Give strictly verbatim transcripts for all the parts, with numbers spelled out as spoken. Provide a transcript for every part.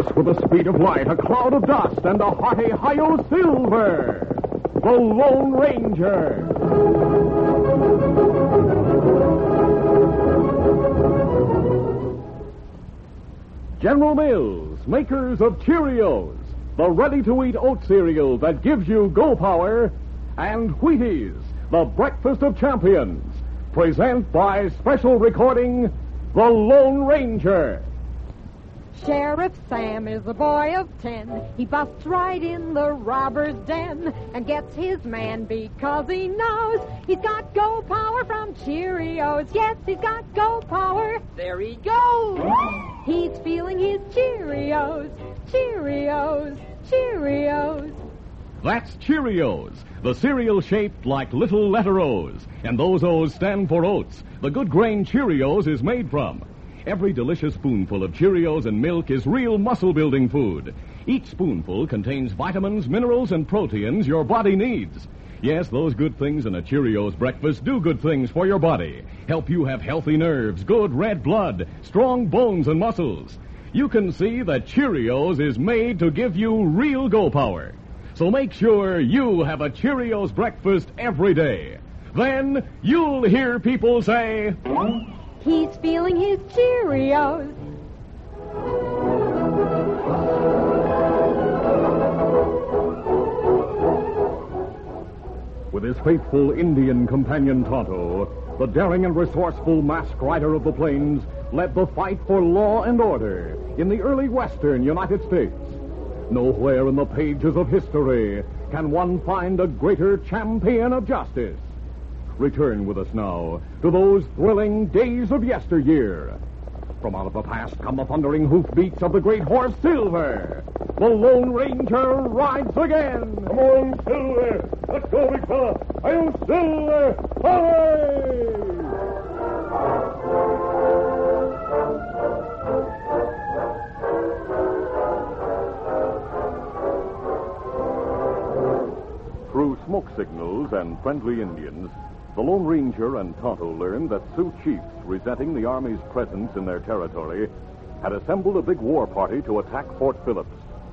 horse with the speed of light, a cloud of dust, and a hearty Hi-Yo Silver, the Lone Ranger. General Mills, makers of Cheerios, the ready-to-eat oat cereal that gives you go power, and Wheaties, the breakfast of champions, present by special recording, The Lone Ranger. Sheriff Sam is a boy of ten. He busts right in the robber's den and gets his man because he knows he's got go power from Cheerios. Yes, he's got go power. There he goes. He's feeling his Cheerios, Cheerios, Cheerios. That's Cheerios, the cereal shaped like little letter O's. And those O's stand for oats. The good grain Cheerios is made from. Every delicious spoonful of Cheerios and milk is real muscle-building food. Each spoonful contains vitamins, minerals, and proteins your body needs. Yes, those good things in a Cheerios breakfast do good things for your body. Help you have healthy nerves, good red blood, strong bones and muscles. You can see that Cheerios is made to give you real go power. So make sure you have a Cheerios breakfast every day. Then you'll hear people say, he's feeling his Cheerios. With his faithful Indian companion Tonto, the daring and resourceful masked rider of the plains led the fight for law and order in the early western United States. Nowhere in the pages of history can one find a greater champion of justice. Return with us now to those thrilling days of yesteryear. From out of the past come the thundering hoofbeats of the great horse Silver. The Lone Ranger rides again. Come on, Silver. Let's go, big fella. Hi-yo, Silver. Hooray! Through smoke signals and friendly Indians, the Lone Ranger and Tonto learned that Sioux chiefs, resenting the Army's presence in their territory, had assembled a big war party to attack Fort Phillips.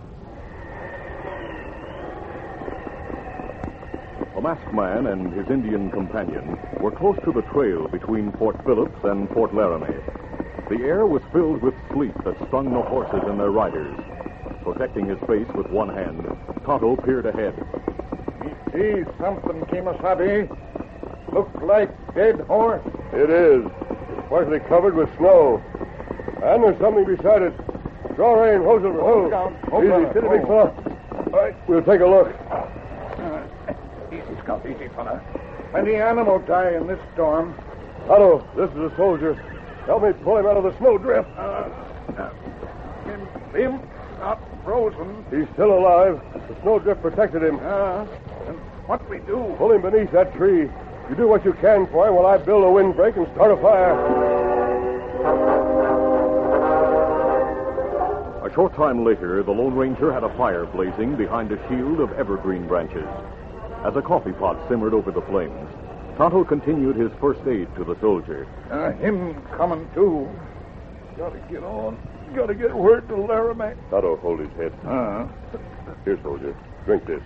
The masked man and his Indian companion were close to the trail between Fort Phillips and Fort Laramie. The air was filled with sleep that stung the horses and their riders. Protecting his face with one hand, Tonto peered ahead. You see something, Kemosabe? Look like dead horse. It is. It's partially covered with snow. And there's something beside it. Draw rein, hold it. Hold down. Hold Easy, on. steady, big fella. All right, we'll take a look. Uh, easy, Scout, easy, fella. Plenty animal die in this storm. Otto, this is a soldier. Help me pull him out of the snowdrift. Uh, uh, him, him, not frozen. He's still alive. The snowdrift protected him. Uh, and what we do? Pull him beneath that tree. You do what you can for him while I build a windbreak and start a fire. A short time later, the Lone Ranger had a fire blazing behind a shield of evergreen branches. As a coffee pot simmered over the flames, Tonto continued his first aid to the soldier. Uh, him coming too. Gotta get on. Gotta get word to Laramie. Tonto, hold his head. Uh, Here, soldier. Drink this.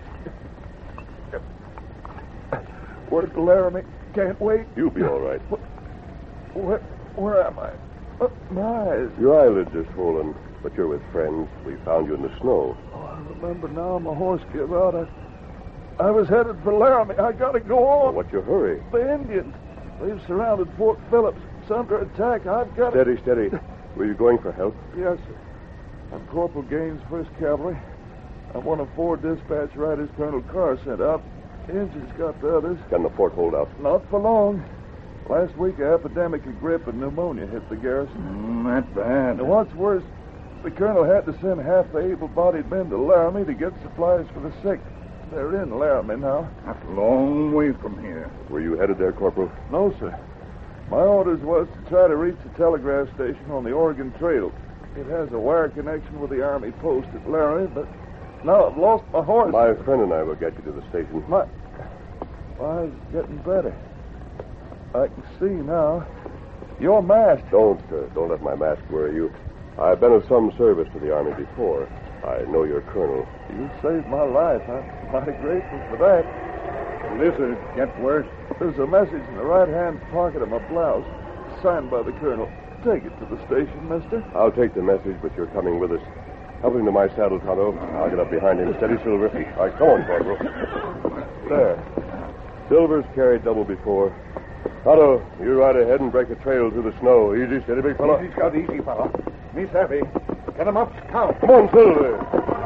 word to Laramie. Can't wait. You'll be all right. Where, where am I? Uh, my eyes. Your eyelids are swollen, but you're with friends. We found you in the snow. Oh, I remember now. My horse gave out. I, I was headed for Laramie. I gotta go on. Well, what's your hurry? The Indians. They've surrounded Fort Phillips. It's under attack. I've got to... Steady, steady. Were you going for help? Yes, sir. I'm Corporal Gaines, First Cavalry. I'm one of four dispatch riders Colonel Carr sent out. The Indians got the others. Can the fort hold out? Not for long. Last week, an epidemic of grippe and pneumonia hit the garrison. Mm, that bad. And what's worse, the colonel had to send half the able-bodied men to Laramie to get supplies for the sick. They're in Laramie now. That's a long way from here. Were you headed there, Corporal? No, sir. My orders was to try to reach the telegraph station on the Oregon Trail. It has a wire connection with the Army post at Laramie, but now I've lost my horse. My friend and I will get you to the station. My, my eyes getting better. I can see now. Your mask. Don't, uh, don't let my mask worry you. I've been of some service to the Army before. I know your colonel. You saved my life. I'm mighty grateful for that. Will this uh, get worse? There's a message in the right-hand pocket of my blouse, signed by the colonel. Take it to the station, mister. I'll take the message, but you're coming with us. Help him to my saddle, Tonto. I'll get up behind him. Steady, Silver. All right, come on, Corporal. There. Silver's carried double before. Tonto, you ride ahead and break a trail through the snow. Easy, steady, big fellow. Easy, Scout, easy, fellow. Me savvy. Get him up, Scout. Come on, Silver.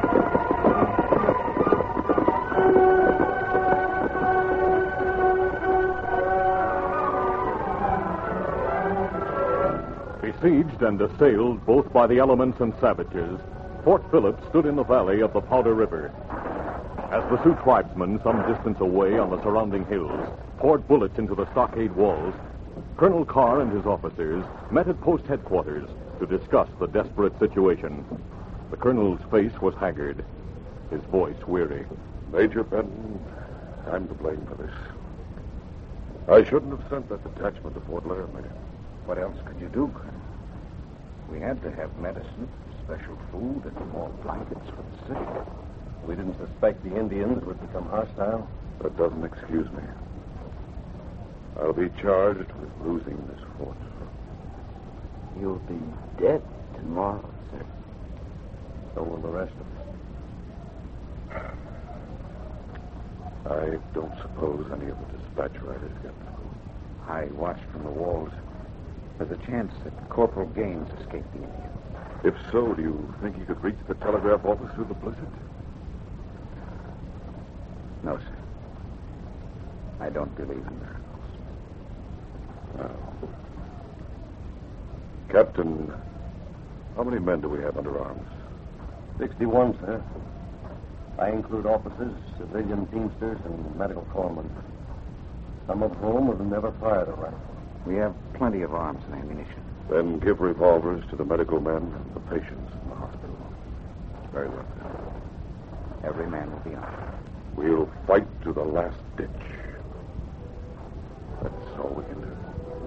Besieged and assailed both by the elements and savages, Fort Phillips stood in the valley of the Powder River. As the Sioux tribesmen, some distance away on the surrounding hills, poured bullets into the stockade walls, Colonel Carr and his officers met at post headquarters to discuss the desperate situation. The colonel's face was haggard, his voice weary. Major Benton, I'm to blame for this. I shouldn't have sent that detachment to Fort Laramie. What else could you do, Colonel? We had to have medicine, special food, and more blankets for the sick. We didn't suspect the Indians would become hostile. That doesn't excuse me. I'll be charged with losing this fort. You'll be dead tomorrow, sir. So will the rest of us. I don't suppose any of the dispatch riders get through. I watched from the walls. There's a chance that Corporal Gaines escaped the Indians. If so, do you think he could reach the telegraph office through the blizzard? No, sir. I don't believe in miracles. No. Captain, how many men do we have under arms? Sixty-one, sir. I include officers, civilian teamsters, and medical corpsmen. Some of whom have never fired a rifle. We have plenty of arms and ammunition. Then give revolvers to the medical men and the patients in the hospital. Very well, sir. Every man will be armed. We'll fight to the last ditch. That's all we can do.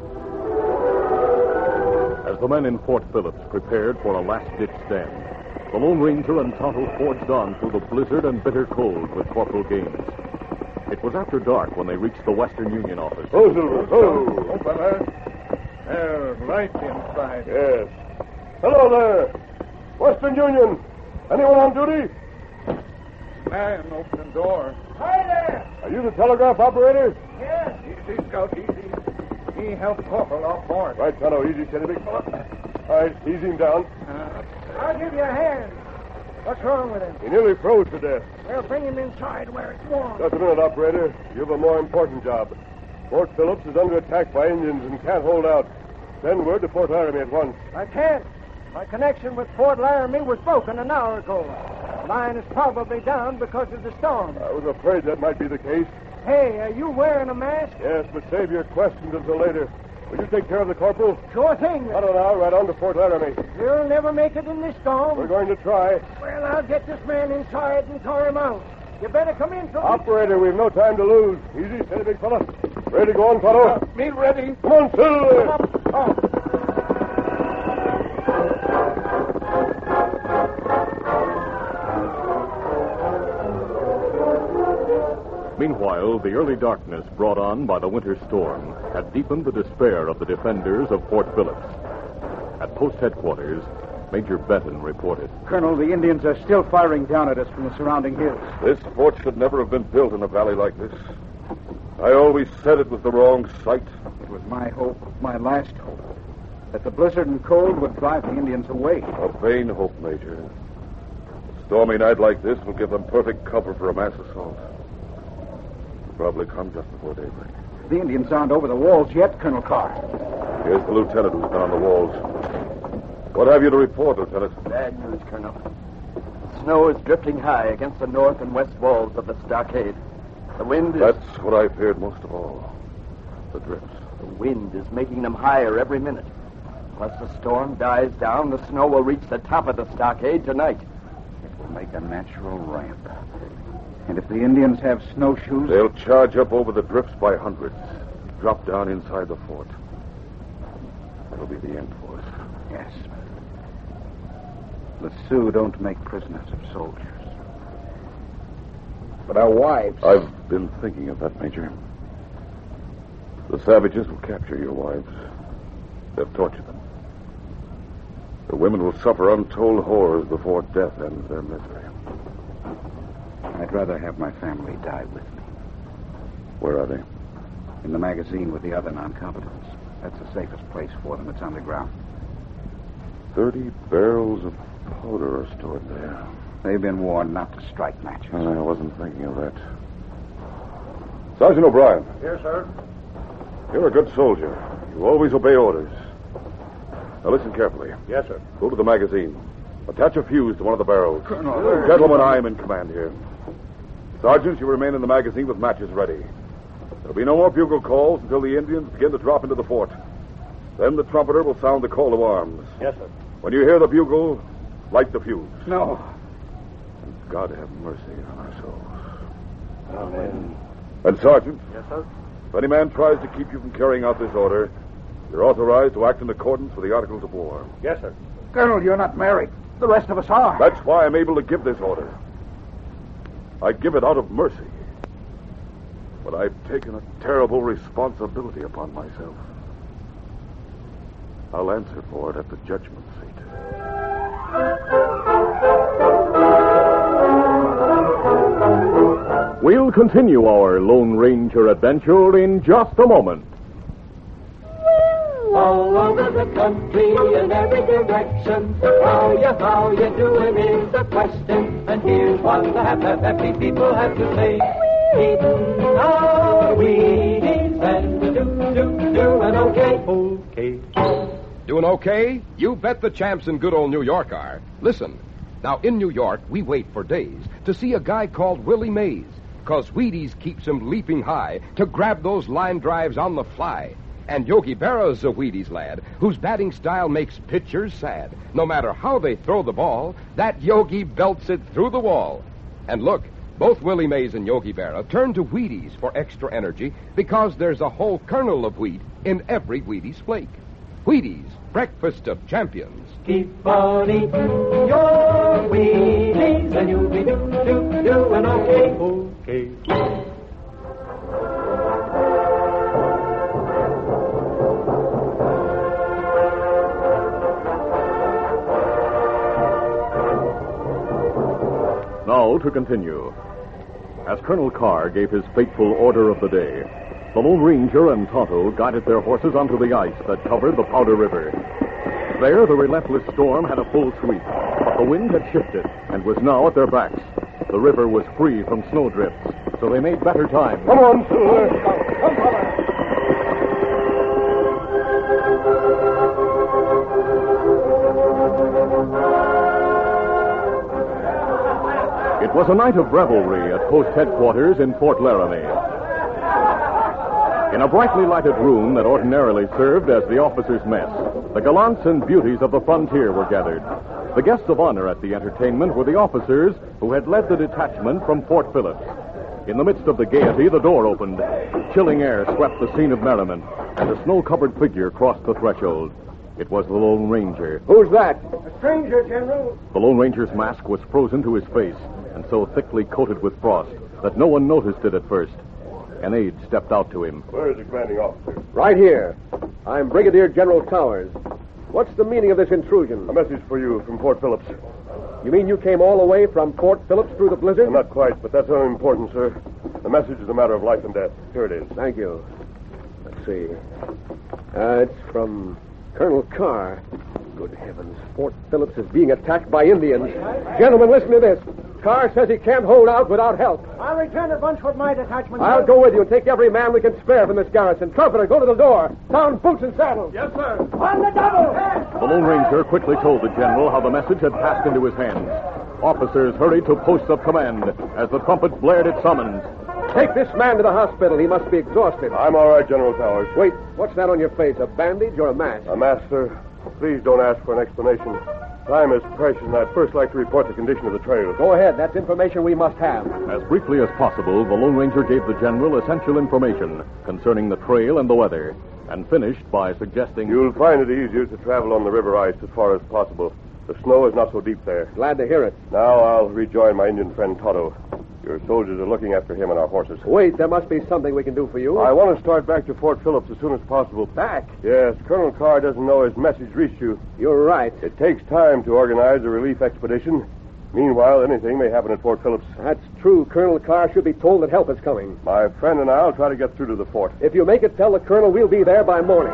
As the men in Fort Phillips prepared for a last-ditch stand, the Lone Ranger and Tonto forged on through the blizzard and bitter cold with Corporal Gaines. It was after dark when they reached the Western Union office. Oh, Silver. Oh. Oh, fella. There's light inside. Yes. Hello there. Western Union. Anyone on duty? Man, open the door. Hi there. Are you the telegraph operator? Yes. Easy, Scout, easy. He helped Corporal off board. Right, Tonto. Easy, steady, big fella. All right, ease him down. Uh, I'll give you a hand. What's wrong with him? He nearly froze to death. Well, bring him inside where it's warm. Just a minute, operator. You have a more important job. Fort Phillips is under attack by Indians and can't hold out. Send word to Fort Laramie at once. I can't. My connection with Fort Laramie was broken an hour ago. The line is probably down because of the storm. I was afraid that might be the case. Hey, are you wearing a mask? Yes, but save your questions until later. Will you take care of the corporal? Sure thing. Not an hour, right on to Fort Laramie. You'll never make it in this storm. We're going to try. Well, I'll get this man inside and tow him out. You better come in, so... Operator, we've no time to lose. Easy, steady, big fella. Ready to go on, Tonto? uh, me ready. Come on, Silver. Come up. Oh. Meanwhile, the early darkness brought on by the winter storm had deepened the despair of the defenders of Fort Phillips. At post headquarters, Major Benton reported. Colonel, the Indians are still firing down at us from the surrounding hills. This fort should never have been built in a valley like this. I always said it was the wrong site. It was my hope, my last hope, that the blizzard and cold would drive the Indians away. A vain hope, Major. A stormy night like this will give them perfect cover for a mass assault. It'll probably come just before daybreak. The Indians aren't over the walls yet, Colonel Carr. Here's the lieutenant who's been on the walls. What have you to report, Lieutenant? Bad news, Colonel. Snow is drifting high against the north and west walls of the stockade. The wind is... That's what I feared most of all. The drifts. The wind is making them higher every minute. Once the storm dies down, the snow will reach the top of the stockade tonight. It will make a natural ramp. And if the Indians have snowshoes... They'll charge up over the drifts by hundreds. Drop down inside the fort. That'll be the end for us. Yes. The Sioux don't make prisoners of soldiers. But our wives... I've been thinking of that, Major. The savages will capture your wives. They'll torture them. The women will suffer untold horrors before death ends their misery. I'd rather have my family die with me. Where are they? In the magazine with the other non-combatants. That's the safest place for them. It's underground. Thirty barrels of powder are stored there. They've been warned not to strike matches. I wasn't thinking of that. Sergeant O'Brien. Yes, sir. You're a good soldier. You always obey orders. Now listen carefully. Yes, sir. Go to the magazine. Attach a fuse to one of the barrels. Colonel. Gentlemen, I am in command here. Sergeants, you remain in the magazine with matches ready. There'll be no more bugle calls until the Indians begin to drop into the fort. Then the trumpeter will sound the call to arms. Yes, sir. When you hear the bugle, light the fuse. No. And God have mercy on our souls. Amen. And, Sergeant, Yes, sir. if any man tries to keep you from carrying out this order, you're authorized to act in accordance with the Articles of War. Yes, sir. Colonel, you're not married. The rest of us are. That's why I'm able to give this order. I give it out of mercy. But I've taken a terrible responsibility upon myself. I'll answer for it at the judgment seat. We'll continue our Lone Ranger adventure in just a moment. All over the country in every direction, how you, how you doing is the question. And here's what the happy, happy people have to say. Eatin' our Wheaties and do, do, doing okay. Okay. Doing okay? You bet the champs in good old New York are. Listen, now in New York, we wait for days to see a guy called Willie Mays, because Wheaties keeps him leaping high to grab those line drives on the fly. And Yogi Berra's a Wheaties lad whose batting style makes pitchers sad. No matter how they throw the ball, that Yogi belts it through the wall. And look, both Willie Mays and Yogi Berra turn to Wheaties for extra energy because there's a whole kernel of wheat in every Wheaties flake. Wheaties, breakfast of champions. Keep on eating your Wheaties and you'll be do, do, doing okay. Okay. Now to continue. As Colonel Carr gave his fateful order of the day, the Lone Ranger and Tonto guided their horses onto the ice that covered the Powder River. There, the relentless storm had a full sweep, but the wind had shifted and was now at their backs. The river was free from snowdrifts, so they made better time. Come on, Silver. Come, come, It was a night of revelry at post headquarters in Fort Laramie. In a brightly lighted room that ordinarily served as the officers' mess, the gallants and beauties of the frontier were gathered. The guests of honor at the entertainment were the officers who had led the detachment from Fort Phillips. In the midst of the gaiety, the door opened. Chilling air swept the scene of merriment, and a snow-covered figure crossed the threshold. It was the Lone Ranger. Who's that? A stranger, General. The Lone Ranger's mask was frozen to his face, and so thickly coated with frost that no one noticed it at first. An aide stepped out to him. Where is the commanding officer? Right here. I'm Brigadier General Towers. What's the meaning of this intrusion? A message for you from Fort Phillips. You mean you came all the way from Fort Phillips through the blizzard? Well, not quite, but that's unimportant, sir. The message is a matter of life and death. Here it is. Thank you. Let's see. Uh, it's from Colonel Carr. Good heavens, Fort Phillips is being attacked by Indians. Gentlemen, listen to this. Carr says he can't hold out without help. I'll return at once with my detachment. I'll go with you and take every man we can spare from this garrison. Trumpeter, go to the door. Sound boots and saddles. Yes, sir. On the double. The Lone Ranger quickly told the general how the message had passed into his hands. Officers hurried to posts of command as the trumpet blared its summons. Take this man to the hospital. He must be exhausted. I'm all right, General Towers. Wait, what's that on your face? A bandage or a mask? A mask, sir. Please don't ask for an explanation. Time is precious, and I'd first like to report the condition of the trail. Go ahead. That's information we must have. As briefly as possible, the Lone Ranger gave the general essential information concerning the trail and the weather, and finished by suggesting... You'll find it easier to travel on the river ice as far as possible. The snow is not so deep there. Glad to hear it. Now I'll rejoin my Indian friend Tonto. Your soldiers are looking after him and our horses. Wait, there must be something we can do for you. I want to start back to Fort Phillips as soon as possible. Back? Yes, Colonel Carr doesn't know his message reached you. You're right. It takes time to organize a relief expedition. Meanwhile, anything may happen at Fort Phillips. That's true. Colonel Carr should be told that help is coming. My friend and I'll try to get through to the fort. If you make it tell the colonel, we'll be there by morning.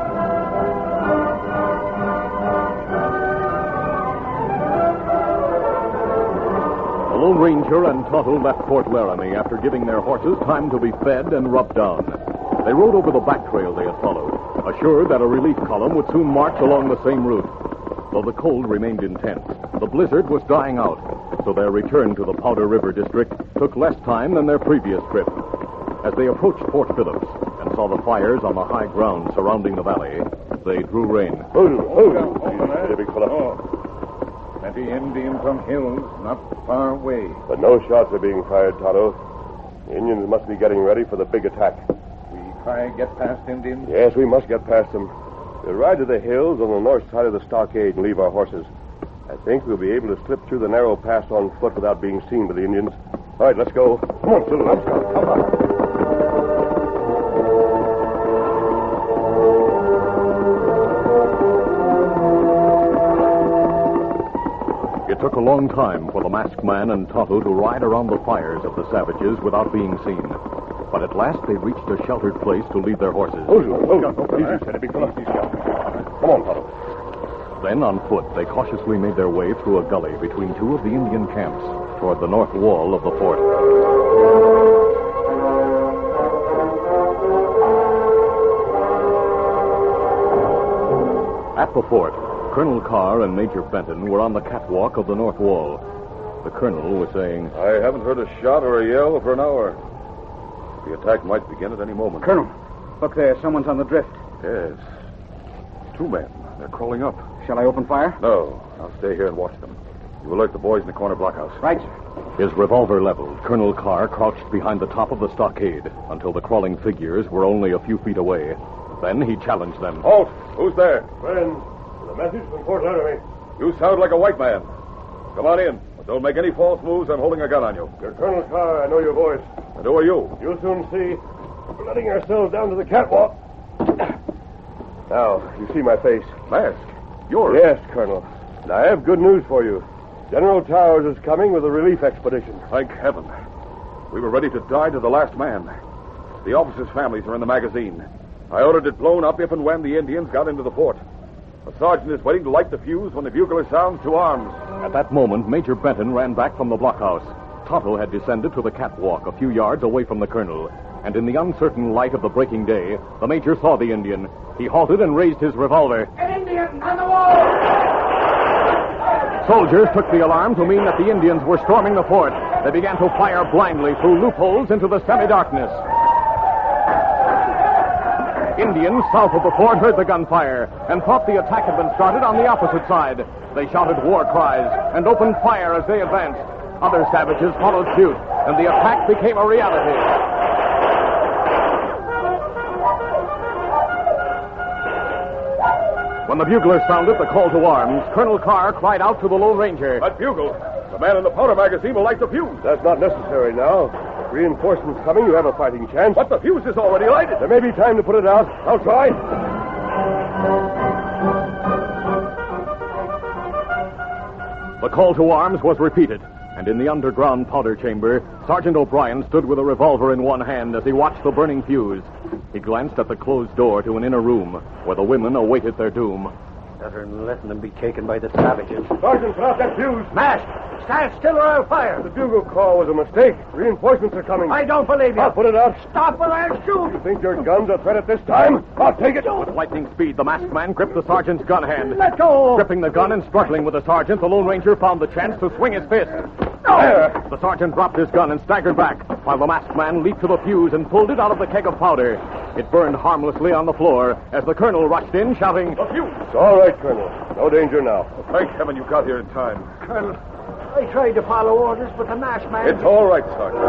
The Lone Ranger and Tonto left Fort Laramie after giving their horses time to be fed and rubbed down. They rode over the back trail they had followed, assured that a relief column would soon march along the same route. Though the cold remained intense, the blizzard was dying out, so their return to the Powder River district took less time than their previous trip. As they approached Fort Phillips and saw the fires on the high ground surrounding the valley, they drew rein. Hold it, hold it. Steady, big fella. Oh. Plenty Indians on hills not far away. But no shots are being fired, Tonto. The Indians must be getting ready for the big attack. We try get past Indians? Yes, we must get past them. We'll ride to the hills on the north side of the stockade and leave our horses. I think we'll be able to slip through the narrow pass on foot without being seen by the Indians. All right, let's go. Come on, Silver. Let's go. Come on. It took a long time for the masked man and Tonto to ride around the fires of the savages without being seen. But at last they reached a sheltered place to lead their horses. Hold it, hold it. Easy, steady, big fella. Come on, Tonto. Then, on foot, they cautiously made their way through a gully between two of the Indian camps toward the north wall of the fort. At the fort, Colonel Carr and Major Benton were on the catwalk of the north wall. The colonel was saying, I haven't heard a shot or a yell for an hour. The attack might begin at any moment. Colonel, look there. Someone's on the drift. Yes. Two men. They're crawling up. Shall I open fire? No. I'll stay here and watch them. You alert the boys in the corner blockhouse. Right, sir. His revolver leveled, Colonel Carr crouched behind the top of the stockade until the crawling figures were only a few feet away. Then he challenged them. Halt! Who's there? Friends, a message from Fort Laramie. You sound like a white man. Come on in. But don't make any false moves. I'm holding a gun on you. You're Colonel Carr. I know your voice. And who are you? You'll soon see. We're letting ourselves down to the catwalk. Now, you see my face. Mask? You're... Yes, Colonel. And I have good news for you. General Towers is coming with a relief expedition. Thank heaven. We were ready to die to the last man. The officers' families are in the magazine. I ordered it blown up if and when the Indians got into the fort. A sergeant is waiting to light the fuse when the bugler sounds to arms. At that moment, Major Benton ran back from the blockhouse. Tonto had descended to the catwalk a few yards away from the colonel, and in the uncertain light of the breaking day, the major saw the Indian. He halted and raised his revolver. An Indian on the wall! Soldiers took the alarm to mean that the Indians were storming the fort. They began to fire blindly through loopholes into the semi-darkness. Indians south of the fort heard the gunfire and thought the attack had been started on the opposite side. They shouted war cries and opened fire as they advanced. Other savages followed suit, and the attack became a reality. When the bugler sounded the call to arms, Colonel Carr cried out to the Lone Ranger. That bugle! The man in the powder magazine will light the fuse. That's not necessary now. Reinforcements coming, you have a fighting chance. But the fuse is already lighted. There may be time to put it out. I'll try. The call to arms was repeated, and in the underground powder chamber, Sergeant O'Brien stood with a revolver in one hand as he watched the burning fuse. He glanced at the closed door to an inner room where the women awaited their doom. Better than letting them be taken by the savages. Sergeant, put out that fuse. Mask, stand still or I'll fire. The bugle call was a mistake. Reinforcements are coming. I don't believe you. I'll put it out. Stop or I'll shoot. You think your gun's a threat at this time? I'll take it. With lightning speed, the masked man gripped the sergeant's gun hand. Let go. Gripping the gun and struggling with the sergeant, the Lone Ranger found the chance to swing his fist. There. The sergeant dropped his gun and staggered back, while the masked man leaped to the fuse and pulled it out of the keg of powder. It burned harmlessly on the floor as the colonel rushed in, shouting, The fuse! It's all right, Colonel. No danger now. Well, thank heaven you got here in time. Colonel, I tried to follow orders, but the masked man... It's all right, Sergeant.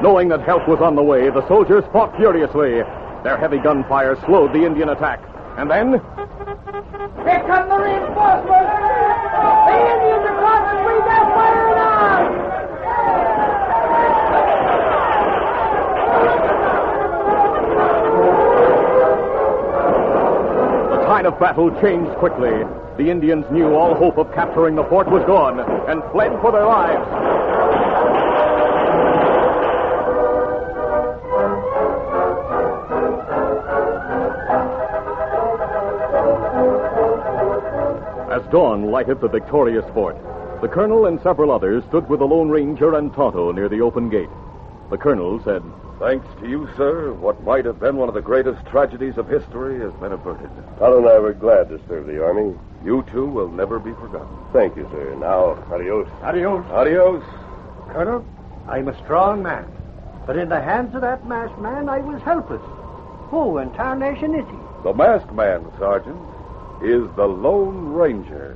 Knowing that help was on the way, the soldiers fought furiously. Their heavy gunfire slowed the Indian attack. And then... Here come the reinforcements! The Indians across the street, they're firing on! The tide of battle changed quickly. The Indians knew all hope of capturing the fort was gone and fled for their lives. As dawn lighted the victorious fort, the colonel and several others stood with the Lone Ranger and Tonto near the open gate. The colonel said, "Thanks to you, sir, what might have been one of the greatest tragedies of history has been averted. Tonto and I were glad to serve the Army. You two will never be forgotten." Thank you, sir. Now, adios. Adios. Adios. Colonel, I'm a strong man. But in the hands of that masked man, I was helpless. Who in tarnation is he? The masked man, Sergeant, is the Lone Ranger.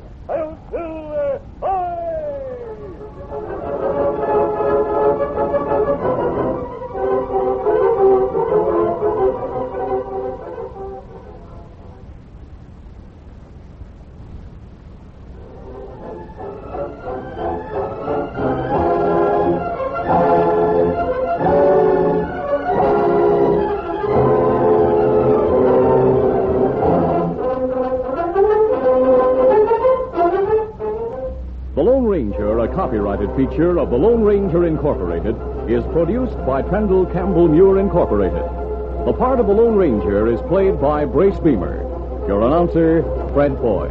Copyrighted feature of the Lone Ranger Incorporated is produced by Trendle Campbell Muir Incorporated. The part of the Lone Ranger is played by Brace Beamer. Your announcer, Fred Foy.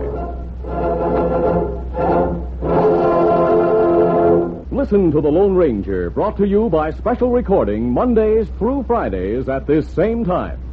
Listen to the Lone Ranger, brought to you by special recording Mondays through Fridays at this same time.